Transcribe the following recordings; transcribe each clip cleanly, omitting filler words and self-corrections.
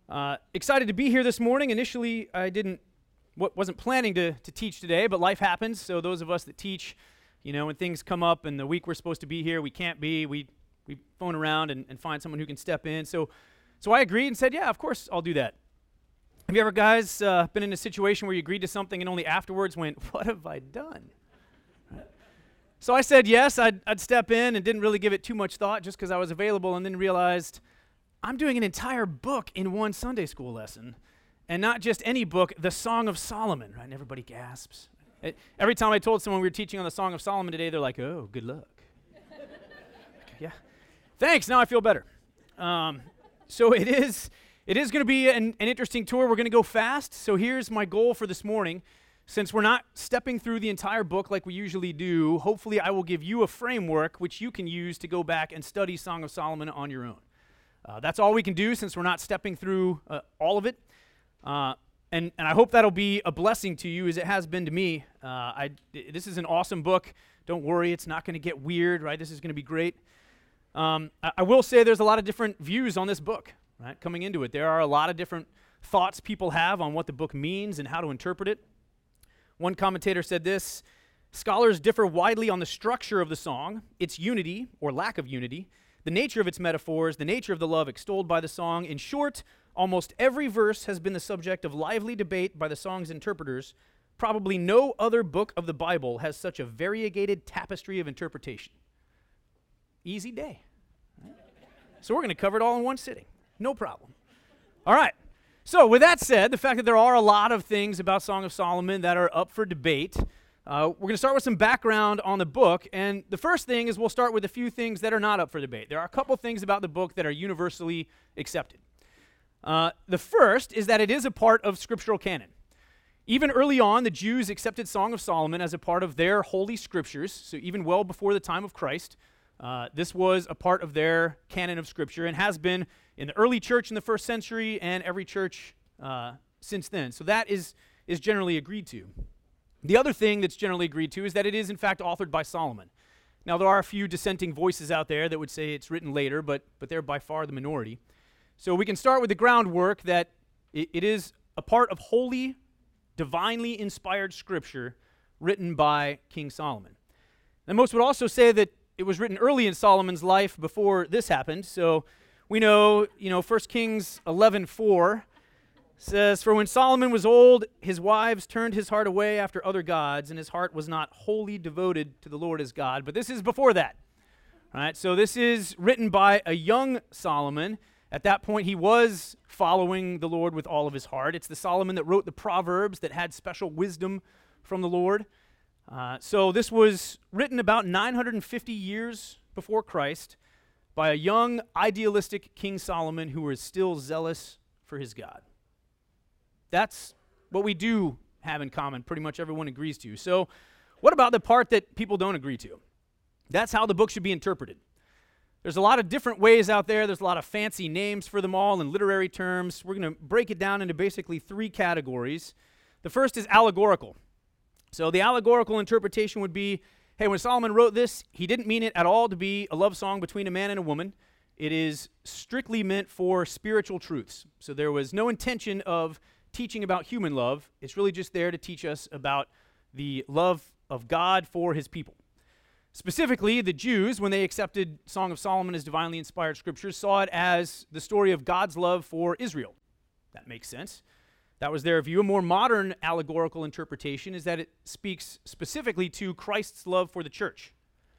Excited to be here this morning. Initially, I wasn't planning to teach today, but life happens. So those of us that teach, when things come up and the week we're supposed to be here, we can't be. We phone around and find someone who can step in. So I agreed and said, yeah, of course I'll do that. Have you ever guys been in a situation where you agreed to something and only afterwards went, what have I done? So I said yes, I'd step in and didn't really give it too much thought just because I was available, and then realized I'm doing an entire book in one Sunday school lesson, and not just any book, the Song of Solomon, right? And everybody gasps. Every time I told someone we were teaching on the Song of Solomon today, they're like, oh, good luck. Yeah, thanks, now I feel better. So it is going to be an interesting tour. We're going to go fast, so here's my goal for this morning. Since we're not stepping through the entire book like we usually do, hopefully I will give you a framework which you can use to go back and study Song of Solomon on your own. That's all we can do since we're not stepping through all of it. And I hope that'll be a blessing to you as it has been to me. This is an awesome book. Don't worry, it's not going to get weird, right? This is going to be great. I will say there's a lot of different views on this book, right? Coming into it, there are a lot of different thoughts people have on what the book means and how to interpret it. One commentator said this: scholars differ widely on the structure of the song, its unity or lack of unity, the nature of its metaphors, the nature of the love extolled by the song. In short, almost every verse has been the subject of lively debate by the song's interpreters. Probably no other book of the Bible has such a variegated tapestry of interpretation. Easy day. So we're going to cover it all in one sitting. No problem. All right. So with that said, the fact that there are a lot of things about Song of Solomon that are up for debate, we're going to start with some background on the book. And the first thing is we'll start with a few things that are not up for debate. There are a couple things about the book that are universally accepted. The first is that it is a part of scriptural canon. Even early on, the Jews accepted Song of Solomon as a part of their holy scriptures. So even well before the time of Christ, this was a part of their canon of scripture and has been in the early church in the first century and every church since then. So that is generally agreed to. The other thing that's generally agreed to is that it is in fact authored by Solomon. Now there are a few dissenting voices out there that would say it's written later, but they're by far the minority. So we can start with the groundwork that it is a part of holy, divinely inspired scripture written by King Solomon. And most would also say that it was written early in Solomon's life before this happened. So we know, 1 Kings 11:4 says, "For when Solomon was old, his wives turned his heart away after other gods, and his heart was not wholly devoted to the Lord his God." But this is before that. All right, so this is written by a young Solomon. At that point, he was following the Lord with all of his heart. It's the Solomon that wrote the Proverbs that had special wisdom from the Lord. So this was written about 950 years before Christ by a young, idealistic King Solomon who was still zealous for his God. That's what we do have in common, pretty much everyone agrees to. So what about the part that people don't agree to? That's how the book should be interpreted. There's a lot of different ways out there. There's a lot of fancy names for them all and literary terms. We're going to break it down into basically three categories. The first is allegorical. So the allegorical interpretation would be, hey, when Solomon wrote this, he didn't mean it at all to be a love song between a man and a woman. It is strictly meant for spiritual truths. So there was no intention of teaching about human love. It's really just there to teach us about the love of God for his people. Specifically, the Jews, when they accepted Song of Solomon as divinely inspired scriptures, saw it as the story of God's love for Israel. That makes sense. That was their view. A more modern allegorical interpretation is that it speaks specifically to Christ's love for the church.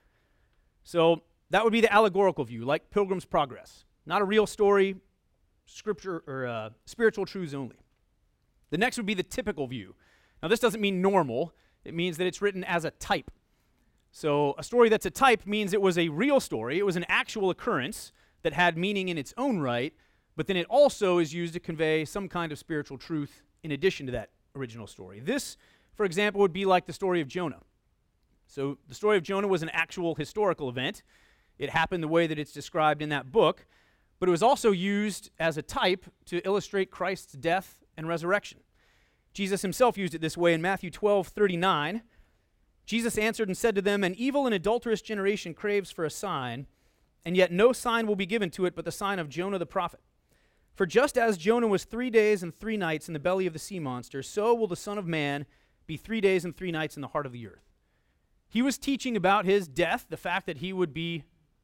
So that would be the allegorical view, like Pilgrim's Progress. Not a real story, scripture or spiritual truths only. The next would be the typical view. Now this doesn't mean normal. It means that it's written as a type. So a story that's a type means it was a real story. It was an actual occurrence that had meaning in its own right, but then it also is used to convey some kind of spiritual truth in addition to that original story. This, for example, would be like the story of Jonah. So the story of Jonah was an actual historical event. It happened the way that it's described in that book, but it was also used as a type to illustrate Christ's death and resurrection. Jesus himself used it this way in Matthew 12:39. Jesus answered and said to them, "An evil and adulterous generation craves for a sign, and yet no sign will be given to it but the sign of Jonah the prophet. For just as Jonah was 3 days and 3 nights in the belly of the sea monster, so will the Son of Man be 3 days and 3 nights in the heart of the earth. He was teaching about his death, the fact that he would be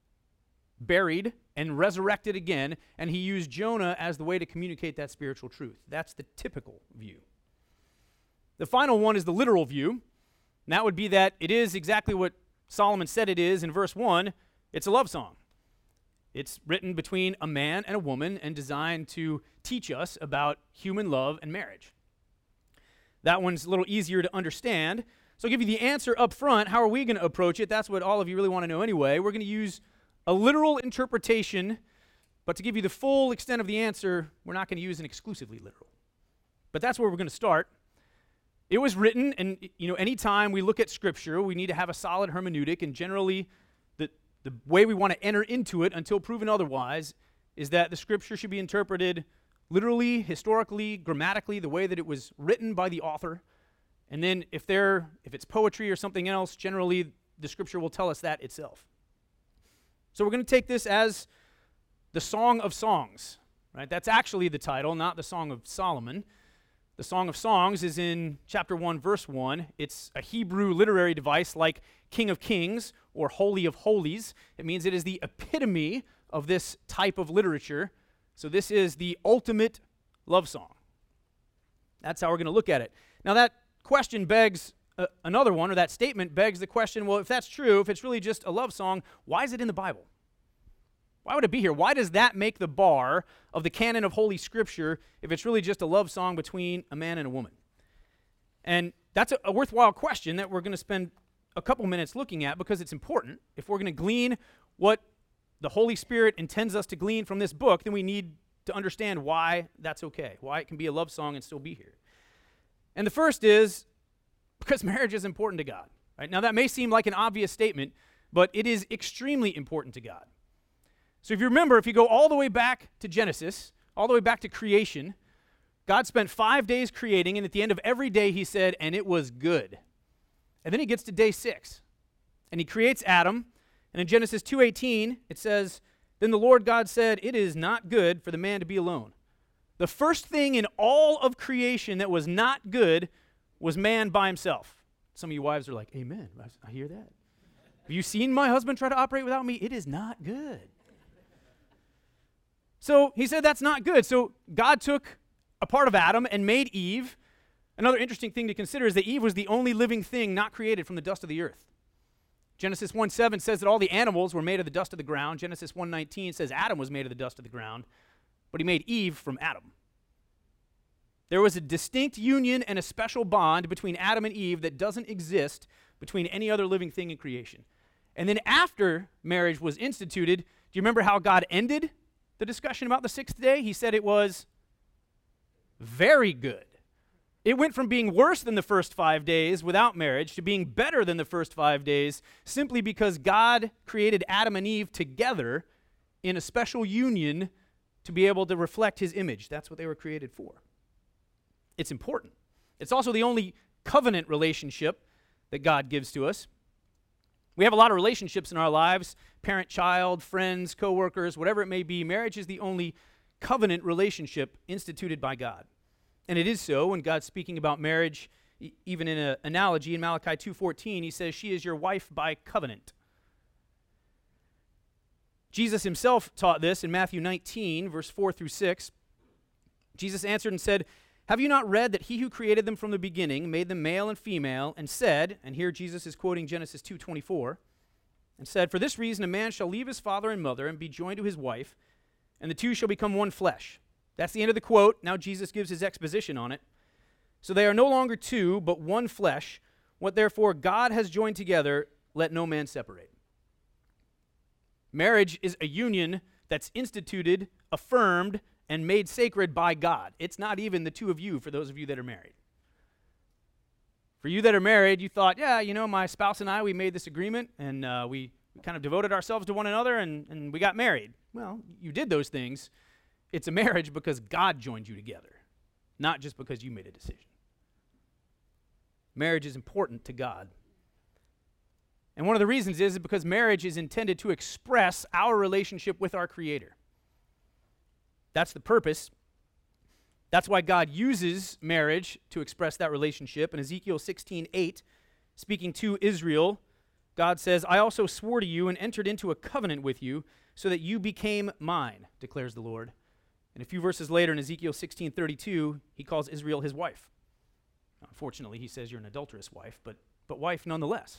buried and resurrected again, and he used Jonah as the way to communicate that spiritual truth. That's the typical view. The final one is the literal view, and that would be that it is exactly what Solomon said it is in verse 1. It's a love song. It's written between a man and a woman and designed to teach us about human love and marriage. That one's a little easier to understand. So I'll give you the answer up front. How are we going to approach it? That's what all of you really want to know anyway. We're going to use a literal interpretation, but to give you the full extent of the answer, we're not going to use an exclusively literal. But that's where we're going to start. It was written, and anytime we look at Scripture, we need to have a solid hermeneutic, and generally the way we want to enter into it until proven otherwise is that the Scripture should be interpreted literally, historically, grammatically, the way that it was written by the author. And then if it's poetry or something else, generally the Scripture will tell us that itself. So we're going to take this as the Song of Songs, right? That's actually the title, not the Song of Solomon. The Song of Songs is in chapter 1, verse 1. It's a Hebrew literary device like King of Kings or Holy of Holies. It means it is the epitome of this type of literature. So this is the ultimate love song. That's how we're going to look at it. Now that question begs another one, or that statement begs the question, well, if that's true, if it's really just a love song, why is it in the Bible? Why would it be here? Why does that make the bar of the canon of Holy Scripture if it's really just a love song between a man and a woman? And that's a worthwhile question that we're going to spend a couple minutes looking at because it's important. If we're going to glean what the Holy Spirit intends us to glean from this book, then we need to understand why that's okay, why it can be a love song and still be here. And the first is because marriage is important to God. Right? Now, that may seem like an obvious statement, but it is extremely important to God. So if you remember, if you go all the way back to Genesis, all the way back to creation, God spent 5 days creating, and at the end of every day he said, and it was good. And then he gets to day 6, and he creates Adam, and in Genesis 2:18, it says, then the Lord God said, it is not good for the man to be alone. The first thing in all of creation that was not good was man by himself. Some of you wives are like, amen, I hear that. Have you seen my husband try to operate without me? It is not good. So he said that's not good. So God took a part of Adam and made Eve. Another interesting thing to consider is that Eve was the only living thing not created from the dust of the earth. Genesis 1:7 says that all the animals were made of the dust of the ground. Genesis 1:19 says Adam was made of the dust of the ground, but he made Eve from Adam. There was a distinct union and a special bond between Adam and Eve that doesn't exist between any other living thing in creation. And then after marriage was instituted, do you remember how God ended the discussion about the 6th day? He said it was very good. It went from being worse than the first 5 days without marriage to being better than the first 5 days simply because God created Adam and Eve together in a special union to be able to reflect his image. That's what they were created for. It's important. It's also the only covenant relationship that God gives to us. We have a lot of relationships in our lives, parent-child, friends, co-workers, whatever it may be. Marriage is the only covenant relationship instituted by God. And it is so when God's speaking about marriage, even in an analogy in Malachi 2:14, he says, she is your wife by covenant. Jesus himself taught this in Matthew 19, verse 4 through 6. Jesus answered and said, have you not read that he who created them from the beginning made them male and female, and said, and here Jesus is quoting Genesis 2:24, and said, for this reason a man shall leave his father and mother and be joined to his wife, and the two shall become one flesh. That's the end of the quote. Now Jesus gives his exposition on it. So they are no longer two, but one flesh. What therefore God has joined together, let no man separate. Marriage is a union that's instituted, affirmed, and made sacred by God. It's not even the two of you for those of you that are married. For you that are married, you thought, yeah, my spouse and I, we made this agreement, and we kind of devoted ourselves to one another, and we got married. Well, you did those things. It's a marriage because God joined you together, not just because you made a decision. Marriage is important to God. And one of the reasons is because marriage is intended to express our relationship with our Creator. That's the purpose. That's why God uses marriage to express that relationship. In Ezekiel 16:8, speaking to Israel, God says, I also swore to you and entered into a covenant with you so that you became mine, declares the Lord. And a few verses later in Ezekiel 16:32, he calls Israel his wife. Unfortunately, he says you're an adulterous wife, but wife nonetheless.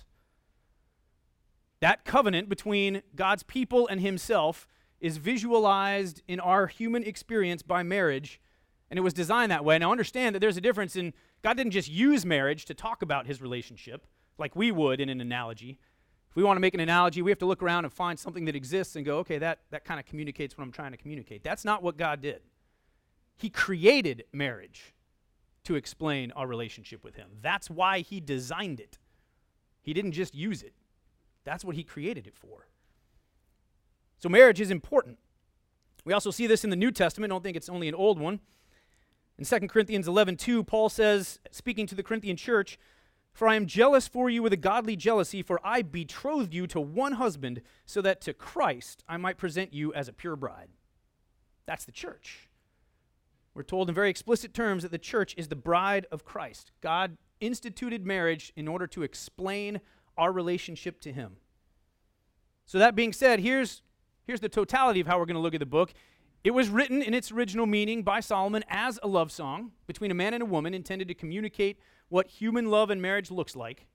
That covenant between God's people and himself is visualized in our human experience by marriage, and it was designed that way. Now understand that there's a difference in, God didn't just use marriage to talk about his relationship like we would in an analogy. If we want to make an analogy, we have to look around and find something that exists and go, okay, that kind of communicates what I'm trying to communicate. That's not what God did. He created marriage to explain our relationship with him. That's why he designed it. He didn't just use it. That's what he created it for. So marriage is important. We also see this in the New Testament. I don't think it's only an old one. In 2 Corinthians 11:2, Paul says, speaking to the Corinthian church, for I am jealous for you with a godly jealousy, for I betrothed you to one husband, so that to Christ I might present you as a pure bride. That's the church. We're told in very explicit terms that the church is the bride of Christ. God instituted marriage in order to explain our relationship to him. So that being said, here's the totality of how we're going to look at the book. It was written in its original meaning by Solomon as a love song between a man and a woman intended to communicate what human love and marriage looks like.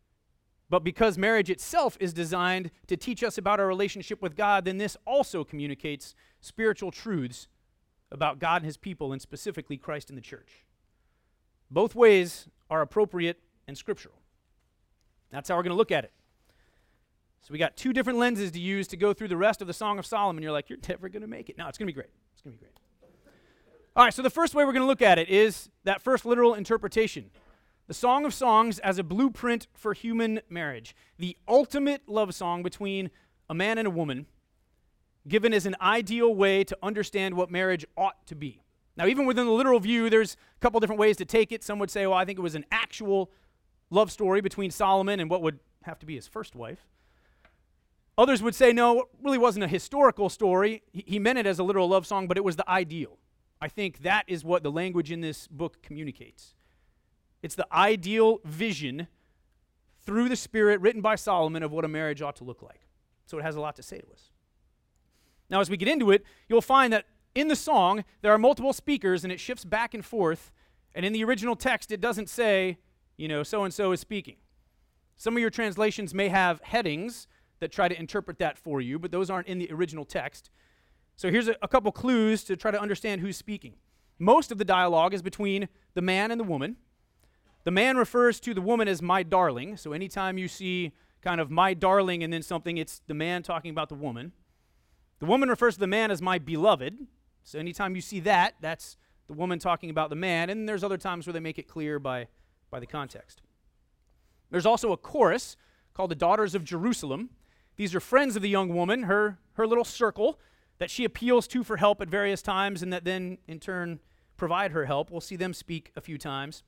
But because marriage itself is designed to teach us about our relationship with God, then this also communicates spiritual truths about God and his people, and specifically Christ and the church. Both ways are appropriate and scriptural. That's how we're going to look at it. So we got two different lenses to use to go through the rest of the Song of Solomon. You're like, you're never going to make it. No, it's going to be great. It's going to be great. All right, so the first way we're going to look at it is that first literal interpretation. The Song of Songs as a blueprint for human marriage. The ultimate love song between a man and a woman, given as an ideal way to understand what marriage ought to be. Now, even within the literal view, there's a couple different ways to take it. Some would say, well, I think it was an actual love story between Solomon and what would have to be his first wife. Others would say, no, it really wasn't a historical story. He meant it as a literal love song, but it was the ideal. I think that is what the language in this book communicates. It's the ideal vision through the Spirit written by Solomon of what a marriage ought to look like. So it has a lot to say to us. Now, as we get into it, you'll find that in the song, there are multiple speakers, and it shifts back and forth. And in the original text, it doesn't say, so-and-so is speaking. Some of your translations may have headings that try to interpret that for you, but those aren't in the original text. So here's a couple clues to try to understand who's speaking. Most of the dialogue is between the man and the woman. The man refers to the woman as my darling. So anytime you see kind of my darling and then something, it's the man talking about the woman. The woman refers to the man as my beloved. So anytime you see that, that's the woman talking about the man. And there's other times where they make it clear by the context. There's also a chorus called the Daughters of Jerusalem. These are friends of the young woman, her little circle that she appeals to for help at various times and that then in turn provide her help. We'll see them speak a few times.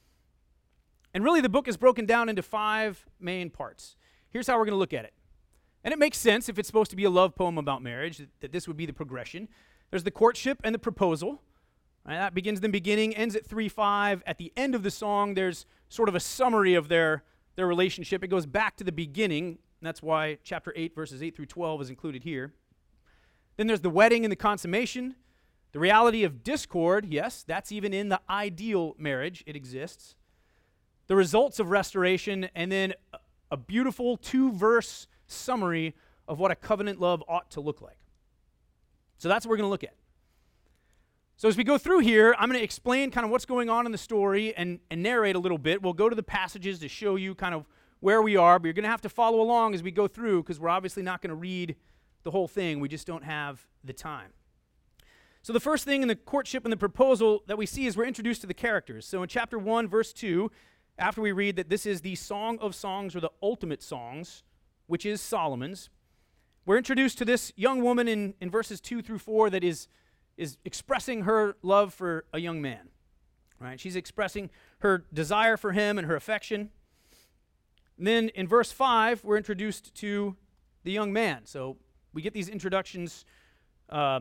And really the book is broken down into 5 main parts. Here's how we're going to look at it. And it makes sense if it's supposed to be a love poem about marriage, that this would be the progression. There's the courtship and the proposal. Right, that begins in the beginning, ends at 3:5. At the end of the song, there's sort of a summary of their relationship. It goes back to the beginning. And that's why chapter 8, verses 8 through 12 is included here. Then there's the wedding and the consummation. The reality of discord, yes, that's even in the ideal marriage. It exists. The results of restoration, and then a beautiful 2-verse summary of what a covenant love ought to look like. So that's what we're going to look at. So as we go through here, I'm going to explain kind of what's going on in the story and narrate a little bit. We'll go to the passages to show you kind of where we are, but you're going to have to follow along as we go through because we're obviously not going to read the whole thing. We just don't have the time. So the first thing in the courtship and the proposal that we see is we're introduced to the characters. So in chapter 1, verse 2, after we read that this is the Song of Songs or the ultimate songs, which is Solomon's, we're introduced to this young woman in verses 2 through 4 that is expressing her love for a young man. Right? She's expressing her desire for him and her affection. And then in verse 5, we're introduced to the young man. So we get these introductions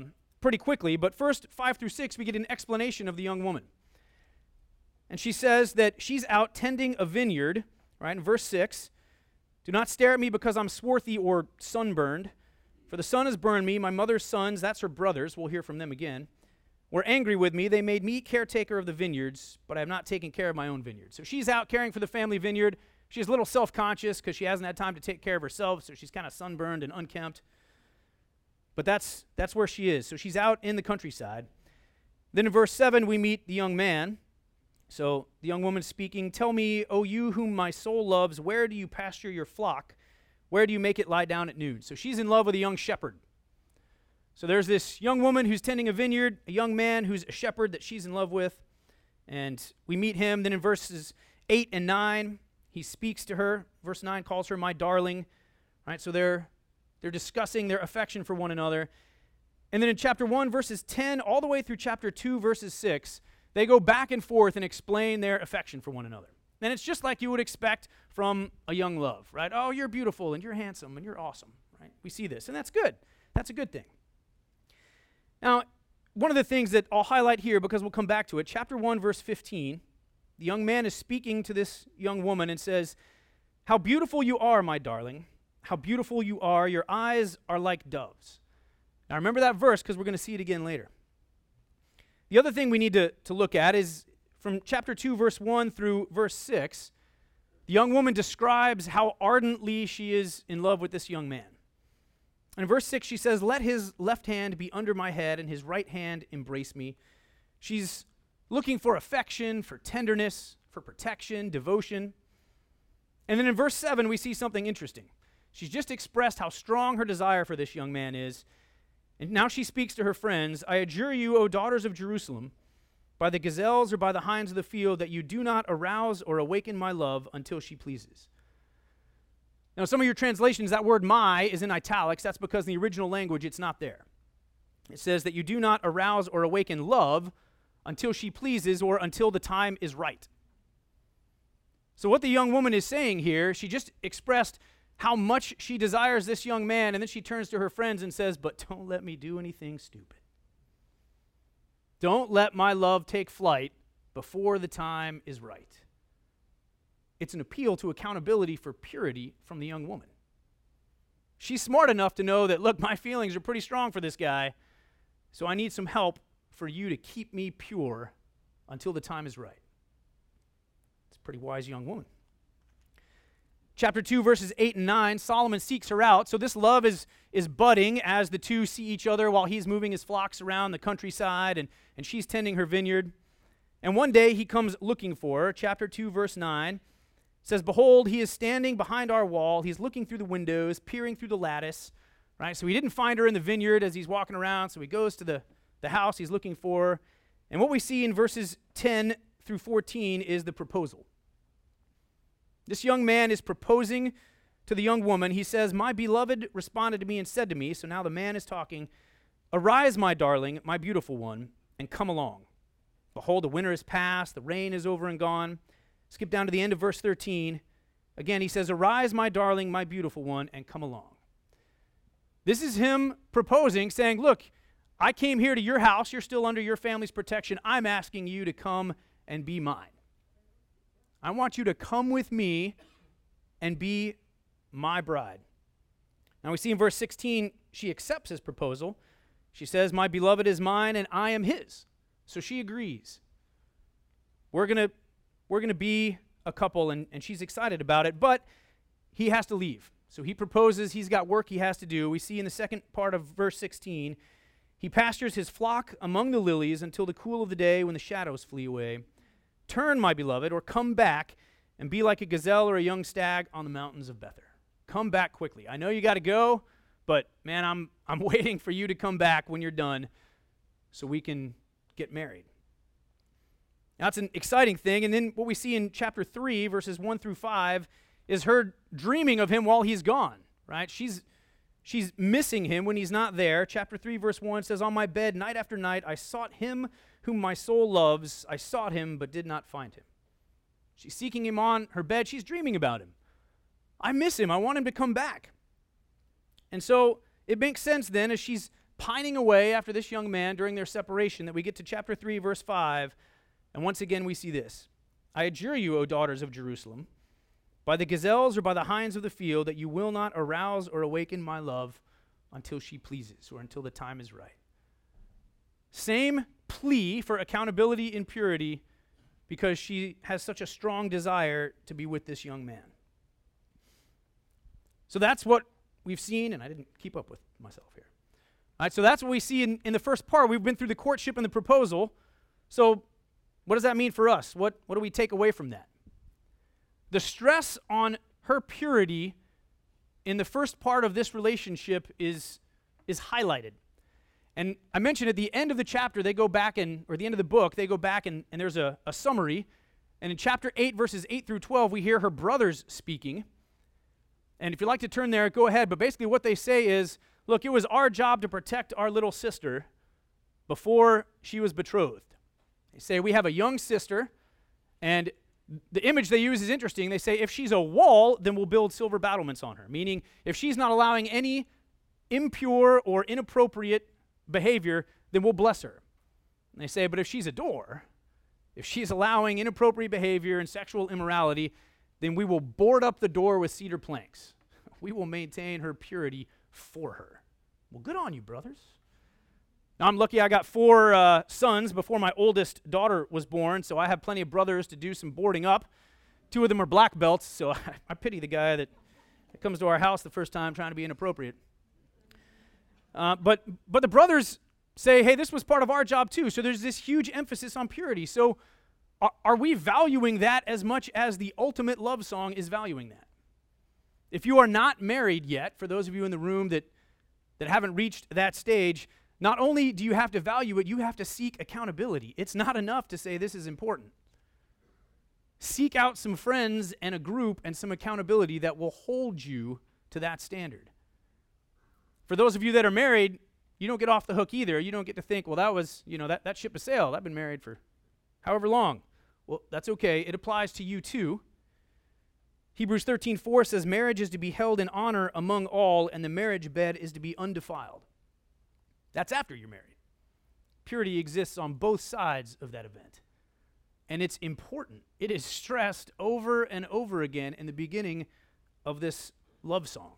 pretty quickly, but first, 5 through 6, we get an explanation of the young woman. And she says that she's out tending a vineyard, right? In verse 6, do not stare at me because I'm swarthy or sunburned, for the sun has burned me. My mother's sons, that's her brothers, we'll hear from them again, were angry with me. They made me caretaker of the vineyards, but I have not taken care of my own vineyard. So she's out caring for the family vineyard. She's a little self-conscious because she hasn't had time to take care of herself, so she's kind of sunburned and unkempt. But that's where she is. So she's out in the countryside. Then in verse 7, we meet the young man. So the young woman speaking, tell me, O you whom my soul loves, where do you pasture your flock? Where do you make it lie down at noon? So she's in love with a young shepherd. So there's this young woman who's tending a vineyard, a young man who's a shepherd that she's in love with. And we meet him. Then in verses 8 and 9, he speaks to her. Verse 9 calls her my darling. Right? So they're discussing their affection for one another. And then in chapter 1, verses 10, all the way through chapter 2, verses 6, they go back and forth and explain their affection for one another. And it's just like you would expect from a young love, right? Oh, you're beautiful, and you're handsome, and you're awesome, right? We see this, and that's good. That's a good thing. Now, one of the things that I'll highlight here, because we'll come back to it, chapter 1, verse 15, the young man is speaking to this young woman and says, how beautiful you are, my darling. How beautiful you are. Your eyes are like doves. Now, remember that verse because we're going to see it again later. The other thing we need to look at is from chapter 2, verse 1 through verse 6, the young woman describes how ardently she is in love with this young man. And in verse 6, she says, let his left hand be under my head and his right hand embrace me. She's looking for affection, for tenderness, for protection, devotion. And then in verse 7, we see something interesting. She's just expressed how strong her desire for this young man is. And now she speaks to her friends, I adjure you, O daughters of Jerusalem, by the gazelles or by the hinds of the field, that you do not arouse or awaken my love until she pleases. Now, some of your translations, that word my is in italics. That's because in the original language it's not there. It says that you do not arouse or awaken love until she pleases or until the time is right. So what the young woman is saying here, she just expressed how much she desires this young man, and then she turns to her friends and says, but don't let me do anything stupid. Don't let my love take flight before the time is right. It's an appeal to accountability for purity from the young woman. She's smart enough to know that, look, my feelings are pretty strong for this guy, so I need some help for you to keep me pure until the time is right. It's a pretty wise young woman. Chapter 2, verses 8 and 9, Solomon seeks her out. So this love is budding as the two see each other while he's moving his flocks around the countryside and she's tending her vineyard. And one day he comes looking for her. Chapter 2, verse 9 says, behold, he is standing behind our wall. He's looking through the windows, peering through the lattice. Right? So he didn't find her in the vineyard as he's walking around, so he goes to the house he's looking for her. And what we see in verses 10 through 14 is the proposal. This young man is proposing to the young woman. He says, my beloved responded to me and said to me, so now the man is talking, arise, my darling, my beautiful one, and come along. Behold, the winter is past, the rain is over and gone. Skip down to the end of verse 13. Again, he says, arise, my darling, my beautiful one, and come along. This is him proposing, saying, look, I came here to your house. You're still under your family's protection. I'm asking you to come and be mine. I want you to come with me and be my bride. Now we see in verse 16, she accepts his proposal. She says, my beloved is mine and I am his. So she agrees. We're gonna be a couple, and she's excited about it, but he has to leave. So he proposes, he's got work he has to do. We see in the second part of verse 16, he pastures his flock among the lilies until the cool of the day when the shadows flee away. Turn, my beloved, or come back and be like a gazelle or a young stag on the mountains of Bether. Come back quickly. I know you got to go, but man, I'm waiting for you to come back when you're done so we can get married. Now, that's an exciting thing. And then what we see in chapter 3, verses 1 through 5, is her dreaming of him while he's gone, right? She's missing him when he's not there. Chapter 3, verse 1 says, on my bed, night after night, I sought him whom my soul loves. I sought him, but did not find him. She's seeking him on her bed. She's dreaming about him. I miss him. I want him to come back. And so it makes sense then, as she's pining away after this young man during their separation that we get to chapter 3, verse 5, and once again we see this. I adjure you, O daughters of Jerusalem, by the gazelles or by the hinds of the field, that you will not arouse or awaken my love until she pleases, or until the time is right. Same plea for accountability in purity, because she has such a strong desire to be with this young man. So that's what we've seen, and I didn't keep up with myself here. All right, so that's what we see in the first part. We've been through the courtship and the proposal. So what does that mean for us? What do we take away from that? The stress on her purity in the first part of this relationship is highlighted. And I mentioned at the end of the chapter, they go back or the end of the book, they go back and there's a summary. And in chapter 8, verses 8 through 12, we hear her brothers speaking. And if you'd like to turn there, go ahead. But basically what they say is, look, it was our job to protect our little sister before she was betrothed. They say, we have a young sister, and the image they use is interesting. They say, if she's a wall, then we'll build silver battlements on her. Meaning, if she's not allowing any impure or inappropriate behavior, then we'll bless her. And they say, but if she's a door, if she's allowing inappropriate behavior and sexual immorality, then we will board up the door with cedar planks. We will maintain her purity for her. Well, good on you, brothers. Now, I'm lucky I got 4 sons before my oldest daughter was born, so I have plenty of brothers to do some boarding up. 2 of them are black belts, so I pity the guy that comes to our house the first time trying to be inappropriate. But the brothers say, hey, this was part of our job too, so there's this huge emphasis on purity. So are we valuing that as much as the ultimate love song is valuing that? If you are not married yet, for those of you in the room that haven't reached that stage, not only do you have to value it, you have to seek accountability. It's not enough to say this is important. Seek out some friends and a group and some accountability that will hold you to that standard. For those of you that are married, you don't get off the hook either. You don't get to think, well, that was, that ship has sailed. I've been married for however long. Well, that's okay. It applies to you too. Hebrews 13:4 says, marriage is to be held in honor among all, and the marriage bed is to be undefiled. That's after you're married. Purity exists on both sides of that event. And it's important. It is stressed over and over again in the beginning of this love song.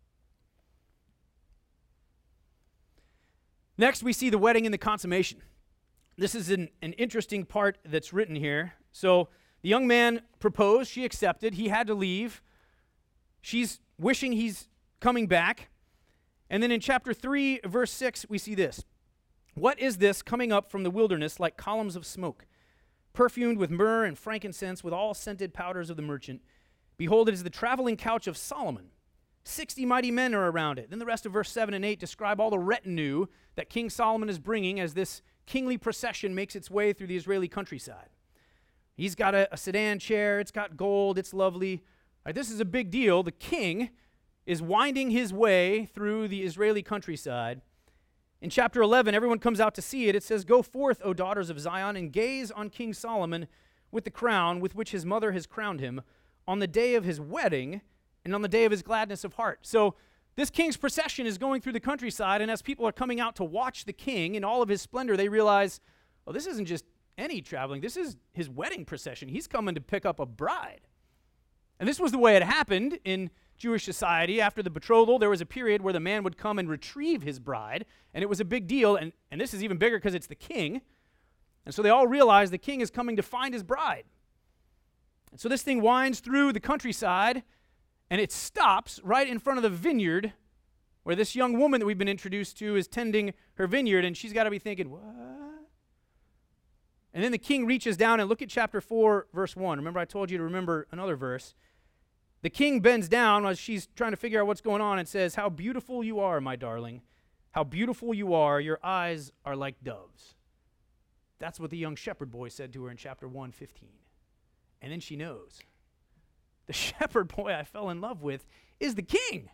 Next, we see the wedding and the consummation. This is an interesting part that's written here. So the young man proposed, she accepted, he had to leave. She's wishing he's coming back. And then in chapter 3, verse 6, we see this. What is this coming up from the wilderness like columns of smoke, perfumed with myrrh and frankincense, with all scented powders of the merchant? Behold, it is the traveling couch of Solomon. 60 mighty men are around it. Then the rest of verse 7 and 8 describe all the retinue that King Solomon is bringing as this kingly procession makes its way through the Israeli countryside. He's got a sedan chair. It's got gold. It's lovely. All right, this is a big deal. The king is winding his way through the Israeli countryside. In chapter 11, everyone comes out to see it. It says, go forth, O daughters of Zion, and gaze on King Solomon with the crown with which his mother has crowned him on the day of his wedding and on the day of his gladness of heart. So this king's procession is going through the countryside, and as people are coming out to watch the king in all of his splendor, they realize, oh, this isn't just any traveling. This is his wedding procession. He's coming to pick up a bride. And this was the way it happened in Jewish society. After the betrothal, there was a period where the man would come and retrieve his bride, and it was a big deal, and this is even bigger because it's the king. And so they all realize the king is coming to find his bride. And so this thing winds through the countryside, and it stops right in front of the vineyard where this young woman that we've been introduced to is tending her vineyard, and she's got to be thinking, what? And then the king reaches down and look at chapter 4, verse 1. Remember, I told you to remember another verse. The king bends down as she's trying to figure out what's going on and says, how beautiful you are, my darling. How beautiful you are. Your eyes are like doves. That's what the young shepherd boy said to her in chapter 1:15. And then she knows. The shepherd boy I fell in love with is the king.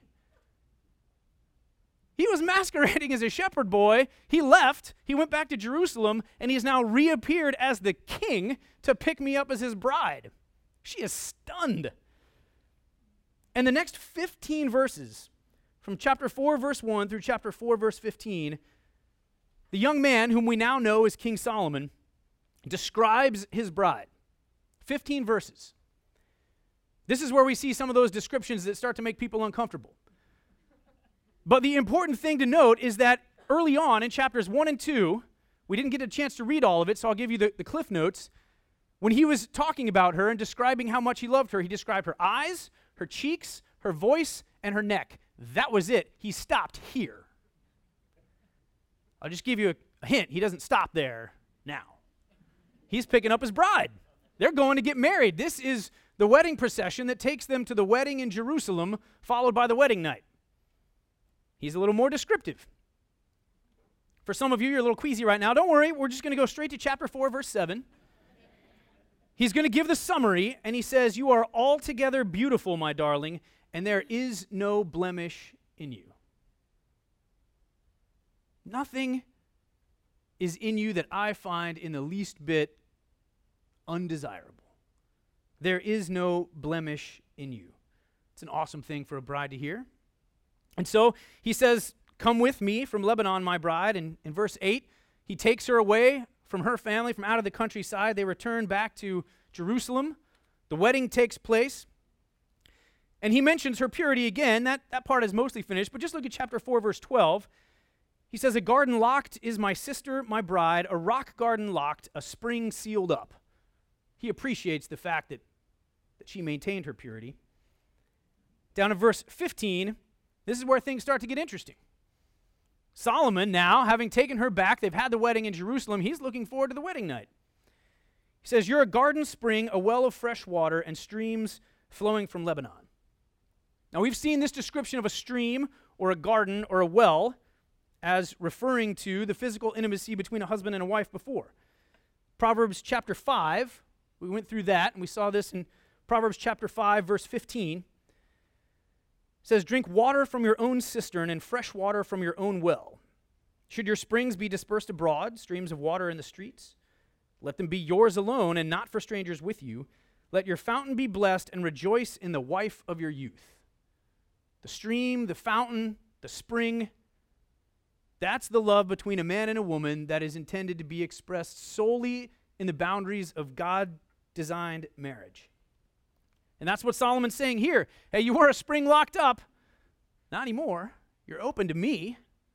He was masquerading as a shepherd boy. He left. He went back to Jerusalem, and he's now reappeared as the king to pick me up as his bride. She is stunned. And the next 15 verses from chapter 4, verse 1 through chapter 4, verse 15, the young man, whom we now know as King Solomon, describes his bride. 15 verses. This is where we see some of those descriptions that start to make people uncomfortable. But the important thing to note is that early on in chapters 1 and 2, we didn't get a chance to read all of it, so I'll give you the cliff notes. When he was talking about her and describing how much he loved her, he described her eyes, her cheeks, her voice, and her neck. That was it. He stopped here. I'll just give you a hint. He doesn't stop there now. He's picking up his bride. They're going to get married. This is the wedding procession that takes them to the wedding in Jerusalem, followed by the wedding night. He's a little more descriptive. For some of you, you're a little queasy right now. Don't worry. We're just going to go straight to chapter 4, verse 7. He's going to give the summary, and he says, "You are altogether beautiful, my darling, and there is no blemish in you." Nothing is in you that I find in the least bit undesirable. There is no blemish in you. It's an awesome thing for a bride to hear. And so he says, "Come with me from Lebanon, my bride." And in verse 8, he takes her away from her family, from out of the countryside. They return back to Jerusalem. The wedding takes place. And he mentions her purity again. That part is mostly finished, but just look at chapter 4, verse 12. He says, "A garden locked is my sister, my bride, a rock garden locked, a spring sealed up." He appreciates the fact that she maintained her purity. Down in verse 15, this is where things start to get interesting. Solomon now, having taken her back, they've had the wedding in Jerusalem, he's looking forward to the wedding night. He says, "You're a garden spring, a well of fresh water, and streams flowing from Lebanon." Now, we've seen this description of a stream or a garden or a well as referring to the physical intimacy between a husband and a wife before. Proverbs chapter 5, we went through that, and we saw this in Proverbs chapter 5, verse 15. It says, "Drink water from your own cistern and fresh water from your own well. Should your springs be dispersed abroad, streams of water in the streets? Let them be yours alone and not for strangers with you. Let your fountain be blessed and rejoice in the wife of your youth." The stream, the fountain, the spring, that's the love between a man and a woman that is intended to be expressed solely in the boundaries of God-designed marriage. And that's what Solomon's saying here. Hey, you were a spring locked up. Not anymore. You're open to me.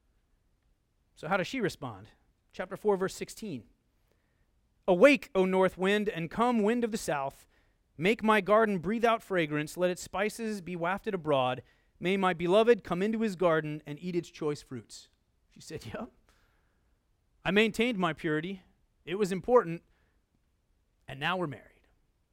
So how does she respond? Chapter 4, verse 16. "Awake, O north wind, and come, wind of the south. Make my garden breathe out fragrance. Let its spices be wafted abroad. May my beloved come into his garden and eat its choice fruits." She said, "Yep. I maintained my purity. It was important. And now we're married."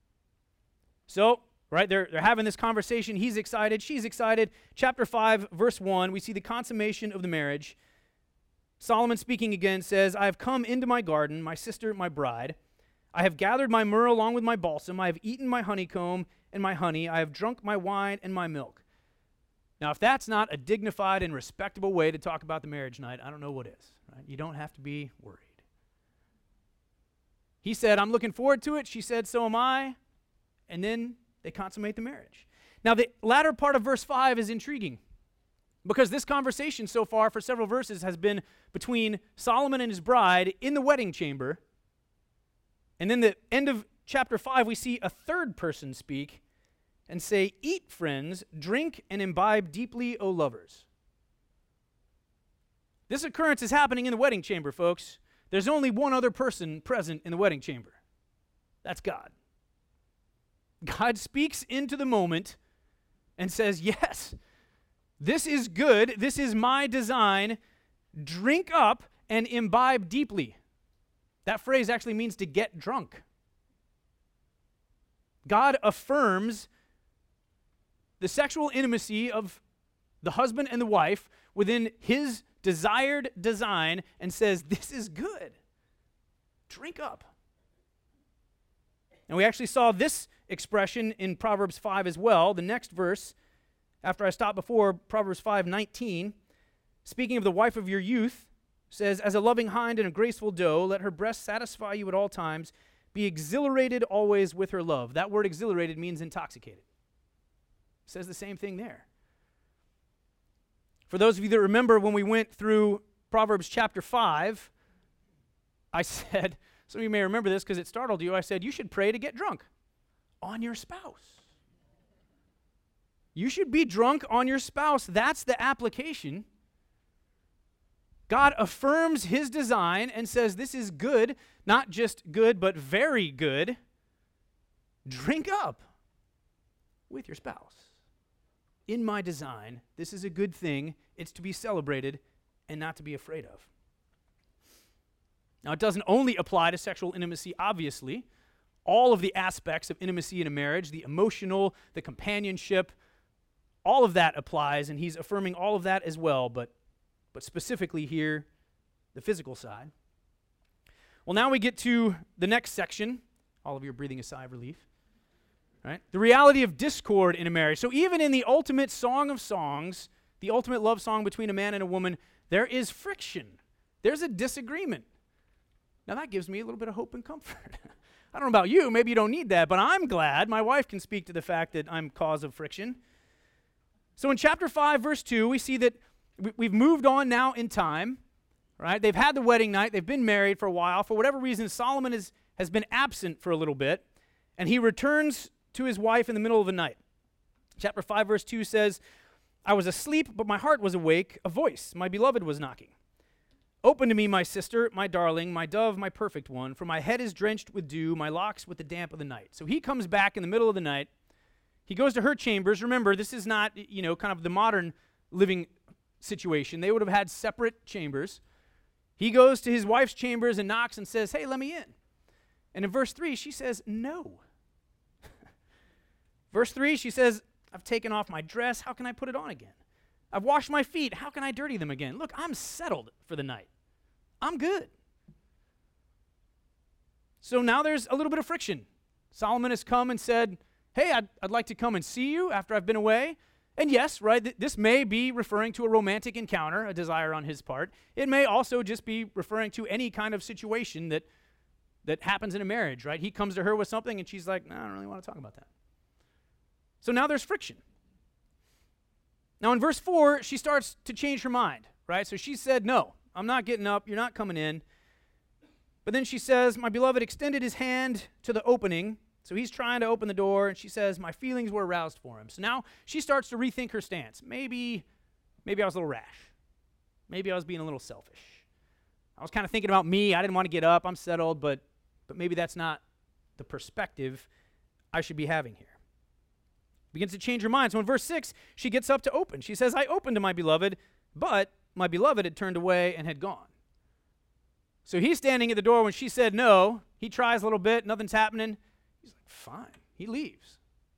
So, right, they're having this conversation. He's excited. She's excited. Chapter 5, verse 1, we see the consummation of the marriage. Solomon speaking again says, "I have come into my garden, my sister, my bride. I have gathered my myrrh along with my balsam. I have eaten my honeycomb and my honey. I have drunk my wine and my milk." Now, if that's not a dignified and respectable way to talk about the marriage night, I don't know what is. Right? You don't have to be worried. He said, "I'm looking forward to it." She said, "So am I." And then they consummate the marriage. Now, the latter part of verse 5 is intriguing because this conversation so far for several verses has been between Solomon and his bride in the wedding chamber. And then the end of chapter 5, we see a third person speak and say, "Eat, friends, drink, and imbibe deeply, O lovers." This occurrence is happening in the wedding chamber, folks. There's only one other person present in the wedding chamber. That's God. God speaks into the moment and says, "Yes, this is good. This is my design. Drink up and imbibe deeply." That phrase actually means to get drunk. God affirms the sexual intimacy of the husband and the wife within his desired design and says, "This is good. Drink up." And we actually saw this expression in Proverbs 5 as well. The next verse, after I stopped before, Proverbs 5:19, speaking of the wife of your youth, says, "As a loving hind and a graceful doe, let her breast satisfy you at all times. Be exhilarated always with her love." That word exhilarated means intoxicated. It says the same thing there. For those of you that remember when we went through Proverbs chapter 5, I said, some of you may remember this because it startled you, I said, you should pray to get drunk on your spouse. You should be drunk on your spouse. That's the application. God affirms his design and says this is good, not just good, but very good. Drink up with your spouse. In my design, this is a good thing. It's to be celebrated and not to be afraid of. Now, it doesn't only apply to sexual intimacy, obviously. All of the aspects of intimacy in a marriage, the emotional, the companionship, all of that applies, and he's affirming all of that as well, but specifically here, the physical side. Well, now we get to the next section. All of you are breathing a sigh of relief. Right? The reality of discord in a marriage. So even in the ultimate song of songs, the ultimate love song between a man and a woman, there is friction. There's a disagreement. Now that gives me a little bit of hope and comfort. I don't know about you, maybe you don't need that, but I'm glad. My wife can speak to the fact that I'm cause of friction. So in chapter 5, verse 2, we see that we've moved on now in time, right? They've had the wedding night. They've been married for a while. For whatever reason, Solomon has been absent for a little bit, and he returns to his wife in the middle of the night. Chapter 5, verse 2 says, I was asleep, but my heart was awake. A voice, my beloved, was knocking. Open to me, my sister, my darling, my dove, my perfect one, for my head is drenched with dew, my locks with the damp of the night. So he comes back in the middle of the night. He goes to her chambers. Remember, this is not, kind of the modern living situation. They would have had separate chambers. He goes to his wife's chambers and knocks and says, hey, let me in. And in verse 3, she says, no. Verse 3, she says, I've taken off my dress. How can I put it on again? I've washed my feet. How can I dirty them again? Look, I'm settled for the night. I'm good. So now there's a little bit of friction. Solomon has come and said, hey, I'd like to come and see you after I've been away. And yes, right, this may be referring to a romantic encounter, a desire on his part. It may also just be referring to any kind of situation that happens in a marriage, right? He comes to her with something and she's like, no, I don't really want to talk about that. So now there's friction. Now in verse 4, she starts to change her mind, right? So she said, no, I'm not getting up. You're not coming in. But then she says, my beloved extended his hand to the opening. So he's trying to open the door, and she says, my feelings were aroused for him. So now she starts to rethink her stance. Maybe I was a little rash. Maybe I was being a little selfish. I was kind of thinking about me. I didn't want to get up. I'm settled, but maybe that's not the perspective I should be having here. Begins to change her mind. So in verse 6, she gets up to open. She says, I opened to my beloved, but my beloved had turned away and had gone. So he's standing at the door when she said no. He tries a little bit. Nothing's happening. He's like, fine. He leaves.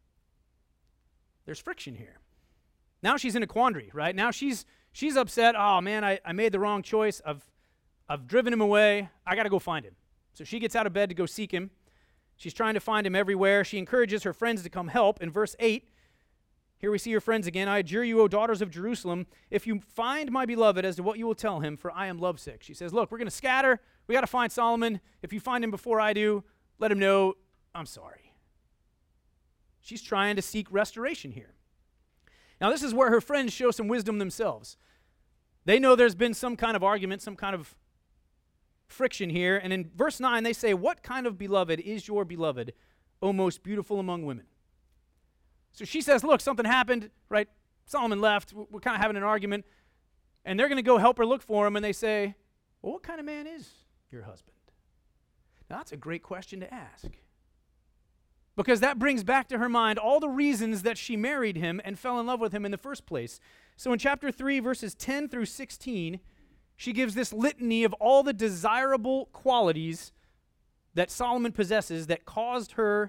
There's friction here. Now she's in a quandary, right? Now she's upset. Oh, man, I made the wrong choice. I've driven him away. I got to go find him. So she gets out of bed to go seek him. She's trying to find him everywhere. She encourages her friends to come help. In verse 8, here we see her friends again. I adjure you, O daughters of Jerusalem, if you find my beloved as to what you will tell him, for I am lovesick. She says, look, we're going to scatter. We got to find Solomon. If you find him before I do, let him know I'm sorry. She's trying to seek restoration here. Now, this is where her friends show some wisdom themselves. They know there's been some kind of argument, some kind of friction here. And in verse 9, they say, what kind of beloved is your beloved, O most beautiful among women? So she says, look, something happened, right? Solomon left. We're kind of having an argument. And they're going to go help her look for him. And they say, well, what kind of man is your husband? Now, that's a great question to ask. Because that brings back to her mind all the reasons that she married him and fell in love with him in the first place. So in chapter 3, verses 10 through 16, she gives this litany of all the desirable qualities that Solomon possesses that caused her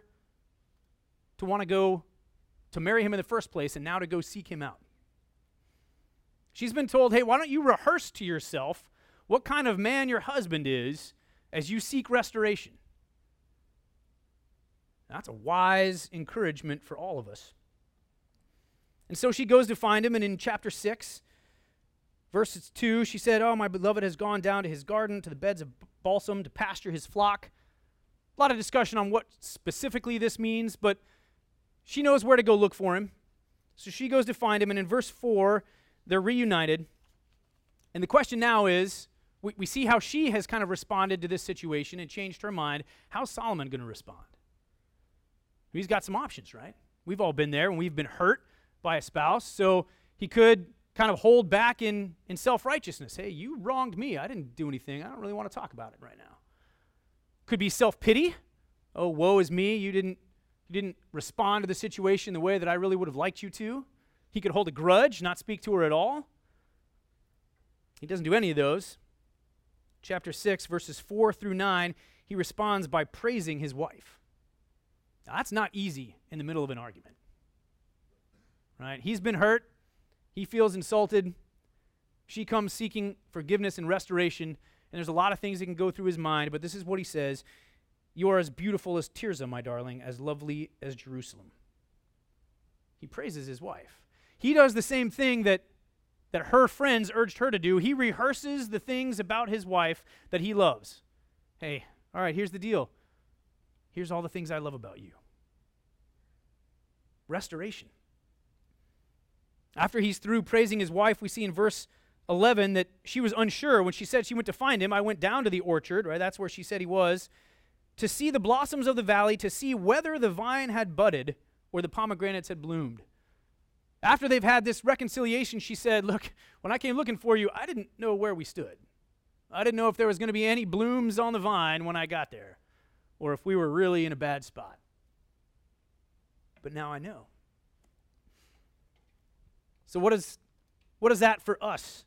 to want to go to marry him in the first place and now to go seek him out. She's been told, hey, why don't you rehearse to yourself what kind of man your husband is as you seek restoration? That's a wise encouragement for all of us. And so she goes to find him, and in chapter 6, verses 2, she said, oh, my beloved has gone down to his garden, to the beds of balsam, to pasture his flock. A lot of discussion on what specifically this means, but she knows where to go look for him. So she goes to find him, and in verse 4, they're reunited. And the question now is, we see how she has kind of responded to this situation and changed her mind. How's Solomon going to respond? He's got some options, right? We've all been there when we've been hurt by a spouse. So he could kind of hold back in self-righteousness. Hey, you wronged me. I didn't do anything. I don't really want to talk about it right now. Could be self-pity. Oh, woe is me. You didn't respond to the situation the way that I really would have liked you to. He could hold a grudge, not speak to her at all. He doesn't do any of those. Chapter 6, verses 4 through 9, he responds by praising his wife. Now, that's not easy in the middle of an argument. Right? He's been hurt. He feels insulted. She comes seeking forgiveness and restoration, and there's a lot of things that can go through his mind, but this is what he says. You are as beautiful as Tirzah, my darling, as lovely as Jerusalem. He praises his wife. He does the same thing that her friends urged her to do. He rehearses the things about his wife that he loves. Hey, all right, here's the deal. Here's all the things I love about you. Restoration. After he's through praising his wife, we see in verse 11 that she was unsure. When she said she went to find him, I went down to the orchard, right? That's where she said he was, to see the blossoms of the valley, to see whether the vine had budded or the pomegranates had bloomed. After they've had this reconciliation, she said, look, when I came looking for you, I didn't know where we stood. I didn't know if there was going to be any blooms on the vine when I got there, or if we were really in a bad spot. But now I know. So what is that for us?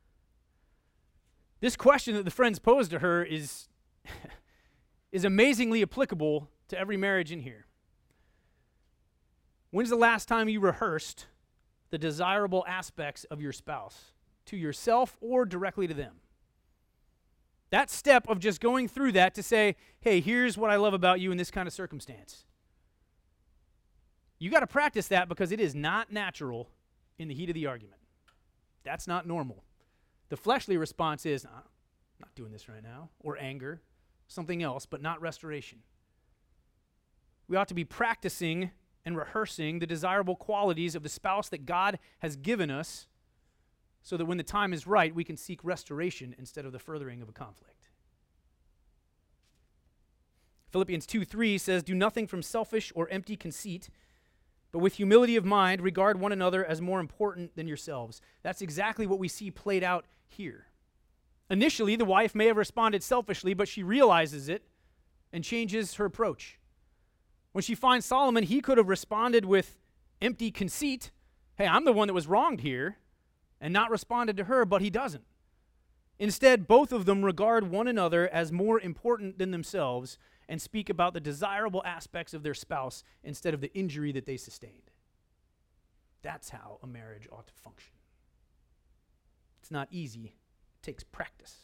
This question that the friends posed to her is amazingly applicable to every marriage in here. When's the last time you rehearsed the desirable aspects of your spouse to yourself or directly to them? That step of just going through that to say, hey, here's what I love about you in this kind of circumstance. You got to practice that because it is not natural in the heat of the argument. That's not normal. The fleshly response is, I'm not doing this right now, or anger, something else, but not restoration. We ought to be practicing and rehearsing the desirable qualities of the spouse that God has given us so that when the time is right, we can seek restoration instead of the furthering of a conflict. Philippians 2:3 says, do nothing from selfish or empty conceit, but with humility of mind, regard one another as more important than yourselves. That's exactly what we see played out here. Initially, the wife may have responded selfishly, but she realizes it and changes her approach. When she finds Solomon, he could have responded with empty conceit. Hey, I'm the one that was wronged here, and not responded to her, but he doesn't. Instead, both of them regard one another as more important than themselves and speak about the desirable aspects of their spouse instead of the injury that they sustained. That's how a marriage ought to function. It's not easy. It takes practice.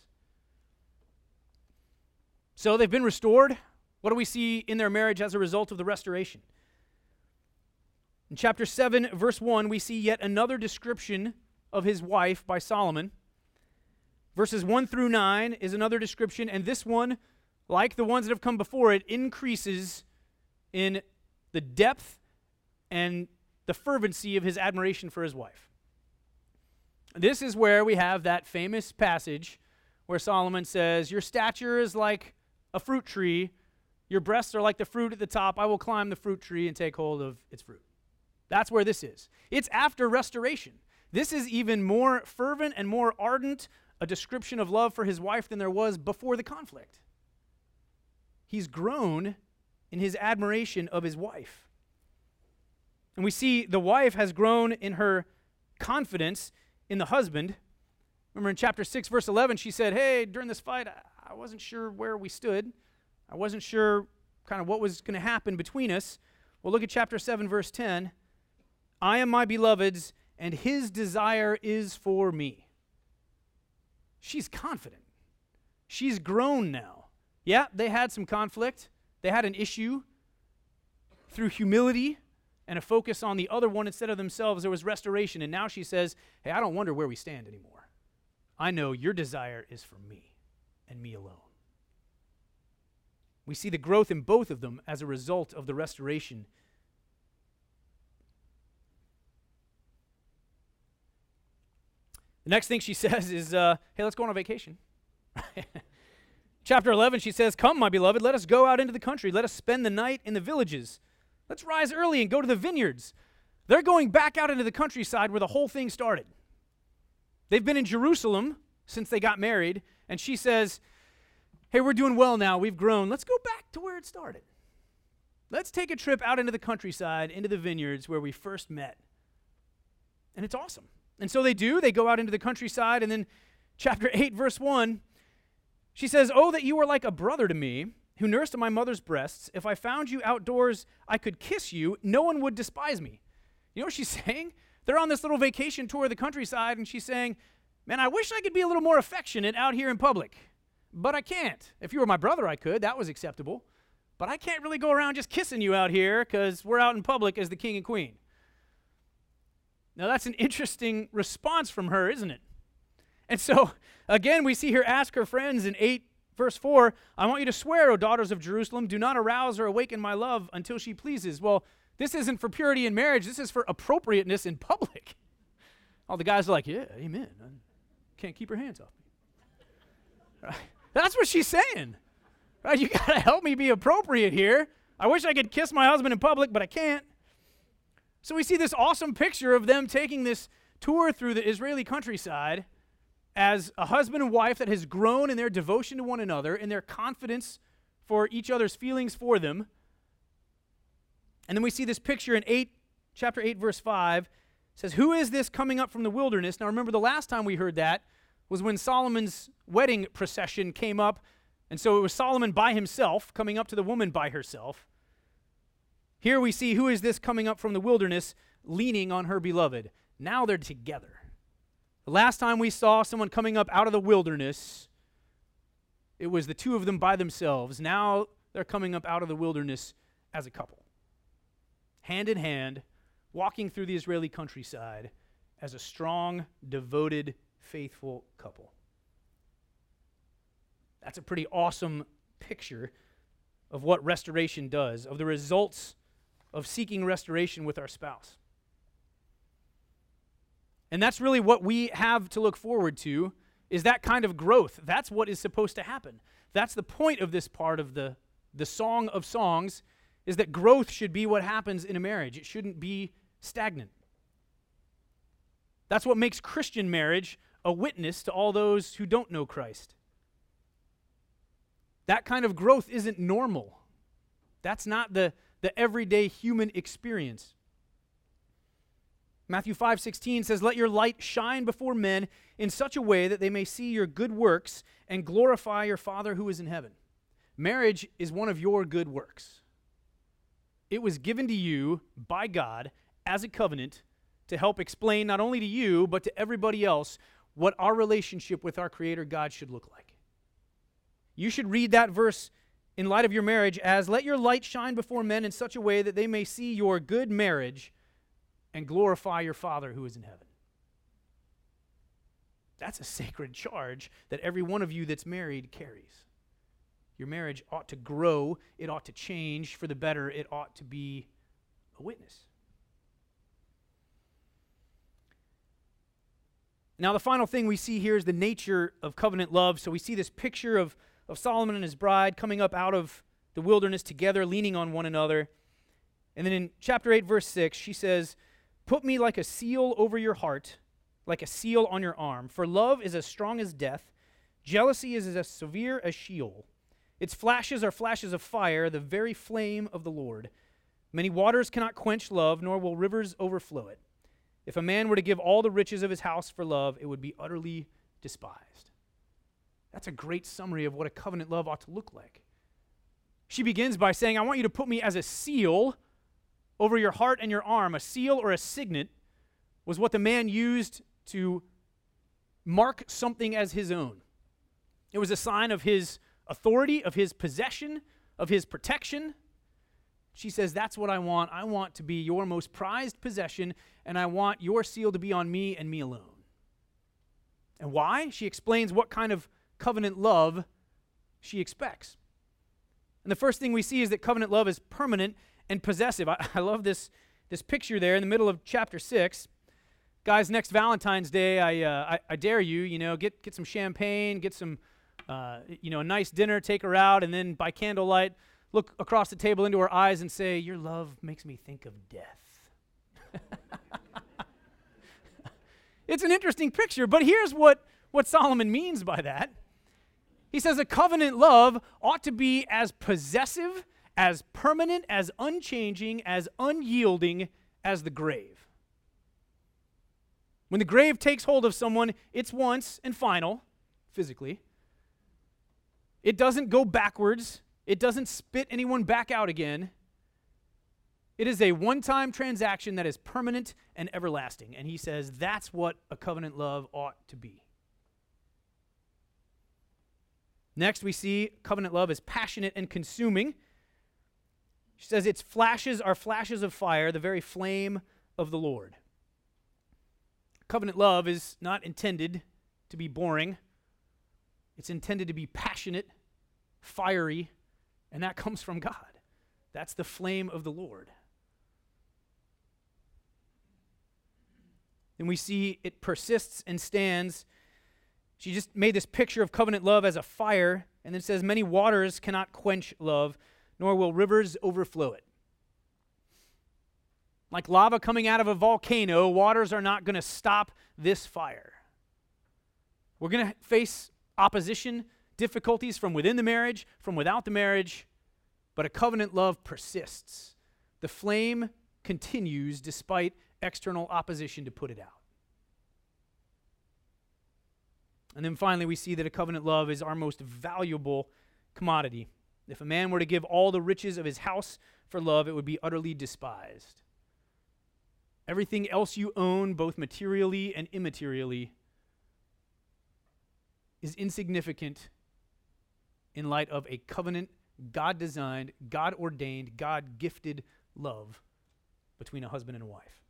So they've been restored. What do we see in their marriage as a result of the restoration? In chapter 7, verse 1, we see yet another description of his wife by Solomon. Verses 1 through 9 is another description, and this one, like the ones that have come before it, increases in the depth and the fervency of his admiration for his wife. This is where we have that famous passage where Solomon says, your stature is like a fruit tree, your breasts are like the fruit at the top. I will climb the fruit tree and take hold of its fruit. That's where this is. It's after restoration. This is even more fervent and more ardent a description of love for his wife than there was before the conflict. He's grown in his admiration of his wife. And we see the wife has grown in her confidence in the husband. Remember in chapter 6, verse 11, she said, hey, during this fight, I wasn't sure where we stood. I wasn't sure kind of what was going to happen between us. Well, look at chapter 7, verse 10. I am my beloved's, and his desire is for me. She's confident. She's grown now. Yeah, they had some conflict. They had an issue. Through humility and a focus on the other one instead of themselves, there was restoration. And now she says, hey, I don't wonder where we stand anymore. I know your desire is for me and me alone. We see the growth in both of them as a result of the restoration. The next thing she says is, hey, let's go on a vacation. Chapter 11, she says, come, my beloved, let us go out into the country. Let us spend the night in the villages. Let's rise early and go to the vineyards. They're going back out into the countryside where the whole thing started. They've been in Jerusalem since they got married, and she says, hey, we're doing well now. We've grown. Let's go back to where it started. Let's take a trip out into the countryside, into the vineyards where we first met. And it's awesome. And so they do. They go out into the countryside, and then chapter 8, verse 1, she says, oh, that you were like a brother to me, who nursed at my mother's breasts. If I found you outdoors, I could kiss you. No one would despise me. You know what she's saying? They're on this little vacation tour of the countryside, and she's saying, man, I wish I could be a little more affectionate out here in public, but I can't. If you were my brother, I could. That was acceptable. But I can't really go around just kissing you out here because we're out in public as the king and queen. Now, that's an interesting response from her, isn't it? And so, again, we see her ask her friends in 8, verse 4, I want you to swear, O daughters of Jerusalem, do not arouse or awaken my love until she pleases. Well, this isn't for purity in marriage. This is for appropriateness in public. All the guys are like, yeah, amen. I can't keep her hands off me. Right? That's what she's saying. Right? You got to help me be appropriate here. I wish I could kiss my husband in public, but I can't. So we see this awesome picture of them taking this tour through the Israeli countryside as a husband and wife that has grown in their devotion to one another, in their confidence for each other's feelings for them. And then we see this picture in chapter 8, verse 5. It says, who is this coming up from the wilderness? Now remember, the last time we heard that was when Solomon's wedding procession came up. And so it was Solomon by himself coming up to the woman by herself. Here we see, who is this coming up from the wilderness, leaning on her beloved? Now they're together. The last time we saw someone coming up out of the wilderness, it was the two of them by themselves. Now they're coming up out of the wilderness as a couple, hand in hand, walking through the Israeli countryside as a strong, devoted, faithful couple. That's a pretty awesome picture of what restoration does, of the results of seeking restoration with our spouse. And that's really what we have to look forward to, is that kind of growth. That's what is supposed to happen. That's the point of this part of the Song of Songs, is that growth should be what happens in a marriage. It shouldn't be stagnant. That's what makes Christian marriage a witness to all those who don't know Christ. That kind of growth isn't normal. That's not the everyday human experience. Matthew 5:16 says, let your light shine before men in such a way that they may see your good works and glorify your Father who is in heaven. Marriage is one of your good works. It was given to you by God as a covenant to help explain not only to you, but to everybody else what our relationship with our Creator God should look like. You should read that verse in light of your marriage as, let your light shine before men in such a way that they may see your good marriage and glorify your Father who is in heaven. That's a sacred charge that every one of you that's married carries. Your marriage ought to grow. It ought to change for the better. It ought to be a witness. Now, the final thing we see here is the nature of covenant love. So we see this picture of Solomon and his bride coming up out of the wilderness together, leaning on one another. And then in chapter 8, verse 6, she says, put me like a seal over your heart, like a seal on your arm. For love is as strong as death. Jealousy is as severe as Sheol. Its flashes are flashes of fire, the very flame of the Lord. Many waters cannot quench love, nor will rivers overflow it. If a man were to give all the riches of his house for love, it would be utterly despised. That's a great summary of what a covenant love ought to look like. She begins by saying, I want you to put me as a seal over your heart and your arm. A seal or a signet was what the man used to mark something as his own. It was a sign of his authority, of his possession, of his protection. She says, that's what I want. I want to be your most prized possession, and I want your seal to be on me and me alone. And why? She explains what kind of covenant love she expects. And the first thing we see is that covenant love is permanent and possessive. I love this picture there in the middle of chapter 6. Guys, next Valentine's Day, I dare you, get some champagne, get some, a nice dinner, take her out, and then by candlelight, look across the table into her eyes and say, "Your love makes me think of death." It's an interesting picture, but here's what Solomon means by that. He says a covenant love ought to be as possessive, as permanent, as unchanging, as unyielding as the grave. When the grave takes hold of someone, it's once and final, physically. It doesn't go backwards. It doesn't spit anyone back out again. It is a one-time transaction that is permanent and everlasting. And he says that's what a covenant love ought to be. Next, we see covenant love is passionate and consuming. She says its flashes are flashes of fire, the very flame of the Lord. Covenant love is not intended to be boring. It's intended to be passionate, fiery, and that comes from God. That's the flame of the Lord. And we see it persists and stands. She just made this picture of covenant love as a fire, and then says, "Many waters cannot quench love, nor will rivers overflow it." Like lava coming out of a volcano, waters are not going to stop this fire. We're going to face opposition, difficulties from within the marriage, from without the marriage, but a covenant love persists. The flame continues despite external opposition to put it out. And then finally, we see that a covenant love is our most valuable commodity. If a man were to give all the riches of his house for love, it would be utterly despised. Everything else you own, both materially and immaterially, is insignificant in light of a covenant, God-designed, God-ordained, God-gifted love between a husband and a wife.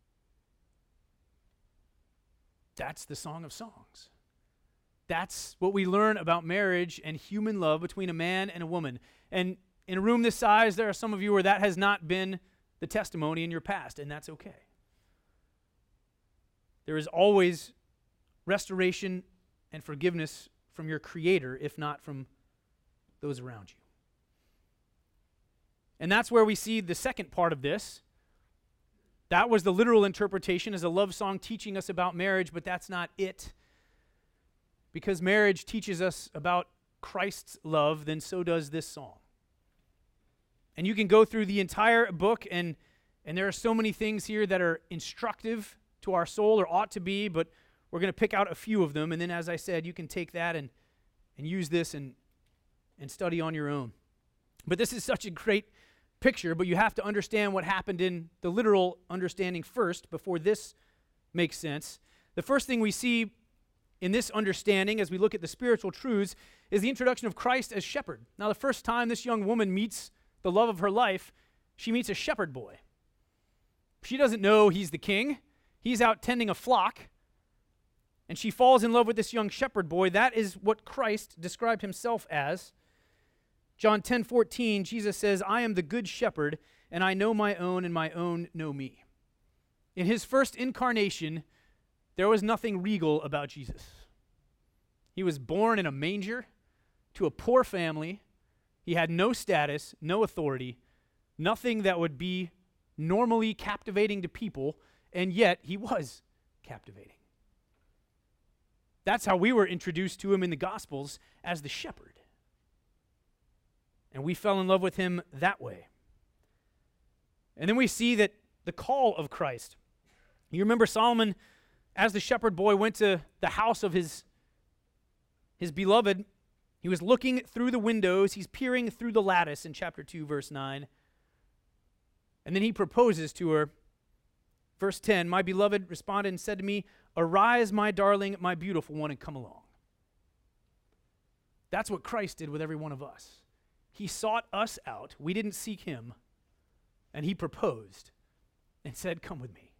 That's the Song of Songs. That's what we learn about marriage and human love between a man and a woman. And in a room this size, there are some of you where that has not been the testimony in your past, and that's okay. There is always restoration and forgiveness from your Creator, if not from those around you. And that's where we see the second part of this. That was the literal interpretation as a love song teaching us about marriage, but that's not it. Because marriage teaches us about Christ's love, then so does this song. And you can go through the entire book, and there are so many things here that are instructive to our soul, or ought to be, but we're going to pick out a few of them, and then, as I said, you can take that and use this and study on your own. But this is such a great picture, but you have to understand what happened in the literal understanding first before this makes sense. The first thing we see in this understanding as we look at the spiritual truths is the introduction of Christ as shepherd. Now, the first time this young woman meets the love of her life, she meets a shepherd boy. She doesn't know he's the king. He's out tending a flock, and she falls in love with this young shepherd boy. That is what Christ described himself as. John 10:14, Jesus says, "I am the good shepherd, and I know my own, and my own know me." In his first incarnation, there was nothing regal about Jesus. He was born in a manger to a poor family. He had no status, no authority, nothing that would be normally captivating to people, and yet he was captivating. That's how we were introduced to him in the Gospels, as the shepherd. And we fell in love with him that way. And then we see that the call of Christ. You remember Solomon, as the shepherd boy, went to the house of his beloved. He was looking through the windows. He's peering through the lattice in chapter 2, verse 9. And then he proposes to her. Verse 10, "My beloved responded and said to me, 'Arise, my darling, my beautiful one, and come along.'" That's what Christ did with every one of us. He sought us out. We didn't seek him. And he proposed and said, "Come with me.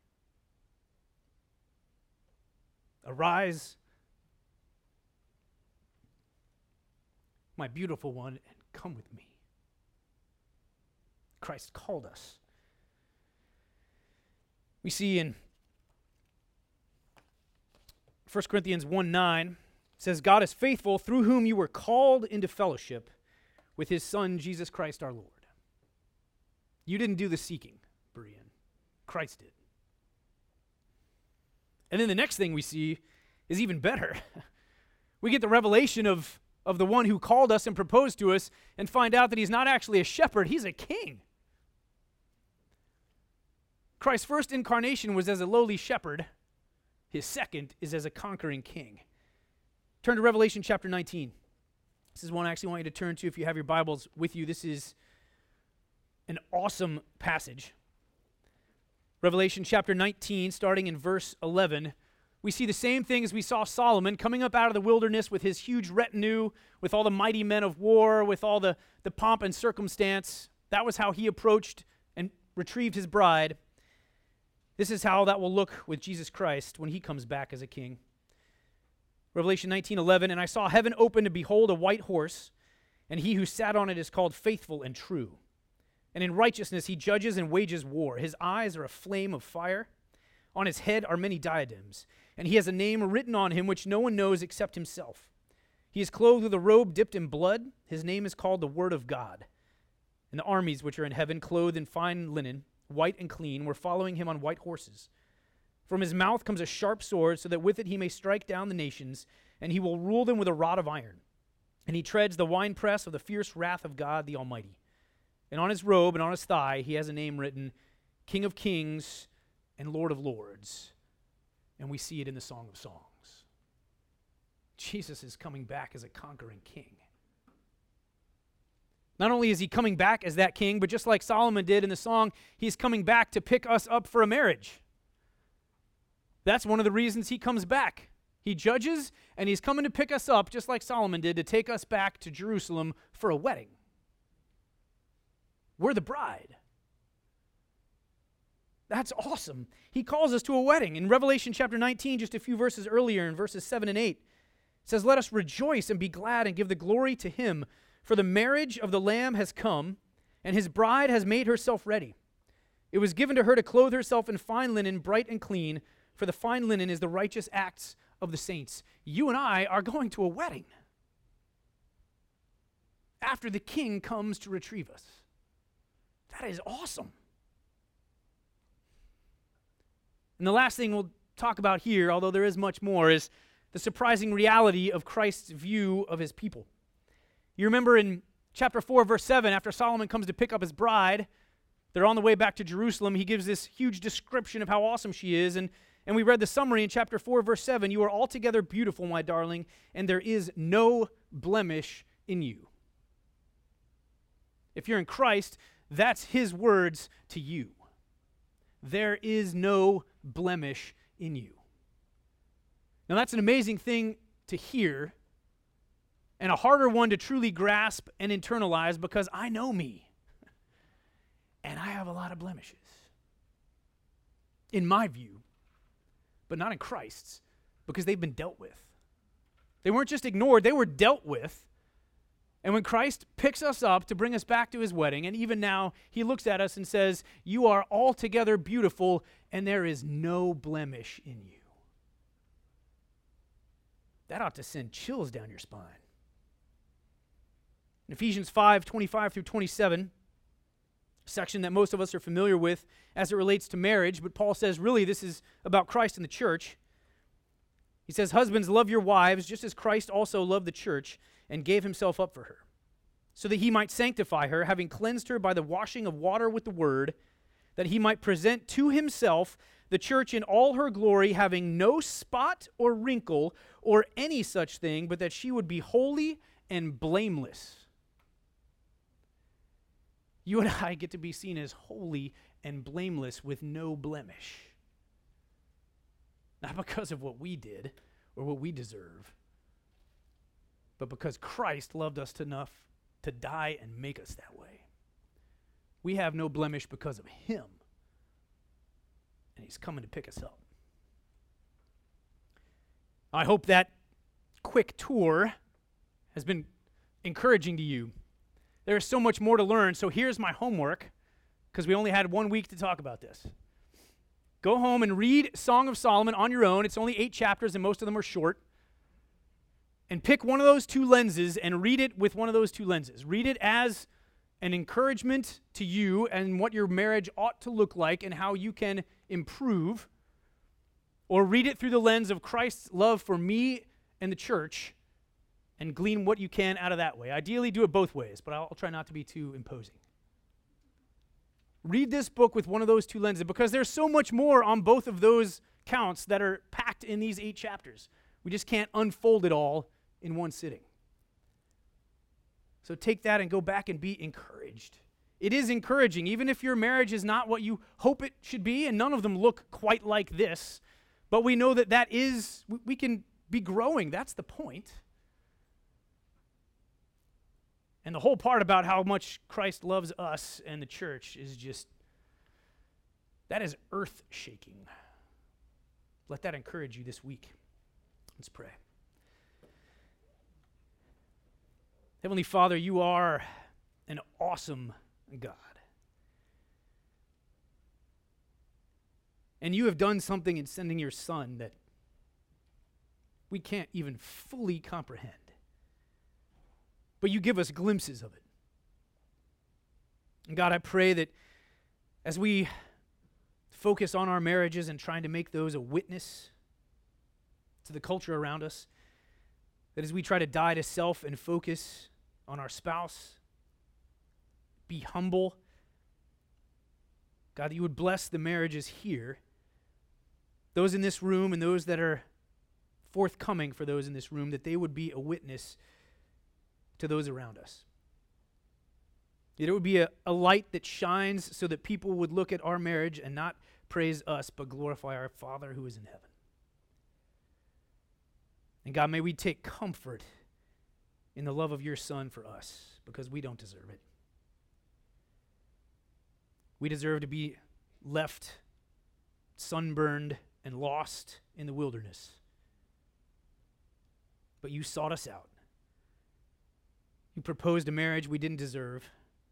Arise, my beautiful one, and come with me." Christ called us. We see in 1 Corinthians 1:9 says, God is faithful, through whom you were called into fellowship with his Son, Jesus Christ our Lord. You didn't do the seeking, Berean. Christ did. And then the next thing we see is even better. We get the revelation of the one who called us and proposed to us and find out that he's not actually a shepherd, he's a king. Christ's first incarnation was as a lowly shepherd. His second is as a conquering king. Turn to Revelation chapter 19. This is one I actually want you to turn to if you have your Bibles with you. This is an awesome passage. Revelation chapter 19, starting in verse 11. We see the same thing as we saw Solomon coming up out of the wilderness with his huge retinue, with all the mighty men of war, with all the pomp and circumstance. That was how he approached and retrieved his bride. This is how that will look with Jesus Christ when he comes back as a king. Revelation 19:11, and I saw heaven open, to behold a white horse, and he who sat on it is called Faithful and True. And in righteousness he judges and wages war. His eyes are a flame of fire. On his head are many diadems, and he has a name written on him which no one knows except himself. He is clothed with a robe dipped in blood. His name is called the Word of God. And the armies which are in heaven, clothed in fine linen, white and clean, were following him on white horses. From his mouth comes a sharp sword, so that with it he may strike down the nations, and he will rule them with a rod of iron. And he treads the winepress of the fierce wrath of God the Almighty. And on his robe and on his thigh he has a name written, King of Kings and Lord of Lords. And we see it in the Song of Songs. Jesus is coming back as a conquering king. Not only is he coming back as that king, but just like Solomon did in the song, he's coming back to pick us up for a marriage. That's one of the reasons he comes back. He judges, and he's coming to pick us up, just like Solomon did, to take us back to Jerusalem for a wedding. We're the bride. That's awesome. He calls us to a wedding. In Revelation chapter 19, just a few verses earlier, in verses 7 and 8, it says, let us rejoice and be glad and give the glory to him, for the marriage of the Lamb has come, and his bride has made herself ready. It was given to her to clothe herself in fine linen, bright and clean, for the fine linen is the righteous acts of the saints. You and I are going to a wedding after the king comes to retrieve us. That is awesome. And the last thing we'll talk about here, although there is much more, is the surprising reality of Christ's view of his people. You remember in chapter 4, verse 7, after Solomon comes to pick up his bride, they're on the way back to Jerusalem. He gives this huge description of how awesome she is. And we read the summary in chapter 4, verse 7. You are altogether beautiful, my darling, and there is no blemish in you. If you're in Christ, that's his words to you. There is no blemish in you. Now that's an amazing thing to hear, and a harder one to truly grasp and internalize, because I know me. And I have a lot of blemishes. In my view, but not in Christ's, because they've been dealt with. They weren't just ignored, they were dealt with. And when Christ picks us up to bring us back to his wedding, and even now he looks at us and says, you are altogether beautiful, and there is no blemish in you. That ought to send chills down your spine. In Ephesians 5:25 through 27, a section that most of us are familiar with as it relates to marriage, but Paul says really this is about Christ and the church. He says, husbands, love your wives just as Christ also loved the church and gave himself up for her, so that he might sanctify her, having cleansed her by the washing of water with the word, that he might present to himself the church in all her glory, having no spot or wrinkle or any such thing, but that she would be holy and blameless. You and I get to be seen as holy and blameless with no blemish. Not because of what we did or what we deserve, but because Christ loved us enough to die and make us that way. We have no blemish because of him, and he's coming to pick us up. I hope that quick tour has been encouraging to you. There is so much more to learn, so here's my homework, because we only had 1 week to talk about this. Go home and read Song of Solomon on your own. It's only 8 chapters, and most of them are short. And pick one of those 2 lenses and read it with one of those 2 lenses. Read it as an encouragement to you and what your marriage ought to look like and how you can improve. Or read it through the lens of Christ's love for me and the church and glean what you can out of that way. Ideally, do it both ways, but I'll try not to be too imposing. Read this book with one of those 2 lenses because there's so much more on both of those counts that are packed in these 8 chapters. We just can't unfold it all in one sitting. So take that and go back and be encouraged. It is encouraging, even if your marriage is not what you hope it should be, and none of them look quite like this, but we know that is, we can be growing. That's the point. And the whole part about how much Christ loves us and the church is just, that is earth-shaking. Let that encourage you this week. Let's pray. Heavenly Father, you are an awesome God. And you have done something in sending your Son that we can't even fully comprehend. But you give us glimpses of it. And God, I pray that as we focus on our marriages and trying to make those a witness to the culture around us, that as we try to die to self and focus on our spouse, be humble, God, that you would bless the marriages here, those in this room and those that are forthcoming for those in this room, that they would be a witness to those around us. That it would be a light that shines so that people would look at our marriage and not praise us, but glorify our Father who is in heaven. And God, may we take comfort in the love of your Son for us, because we don't deserve it. We deserve to be left sunburned and lost in the wilderness. But you sought us out. You proposed a marriage we didn't deserve.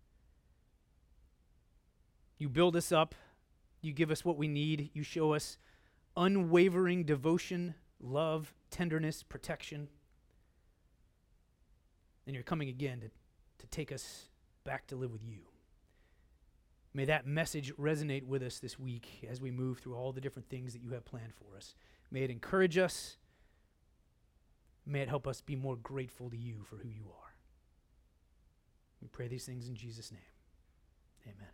You build us up. You give us what we need. You show us unwavering devotion, love, tenderness, protection. And you're coming again to take us back to live with you. May that message resonate with us this week as we move through all the different things that you have planned for us. May it encourage us. May it help us be more grateful to you for who you are. We pray these things in Jesus' name. Amen.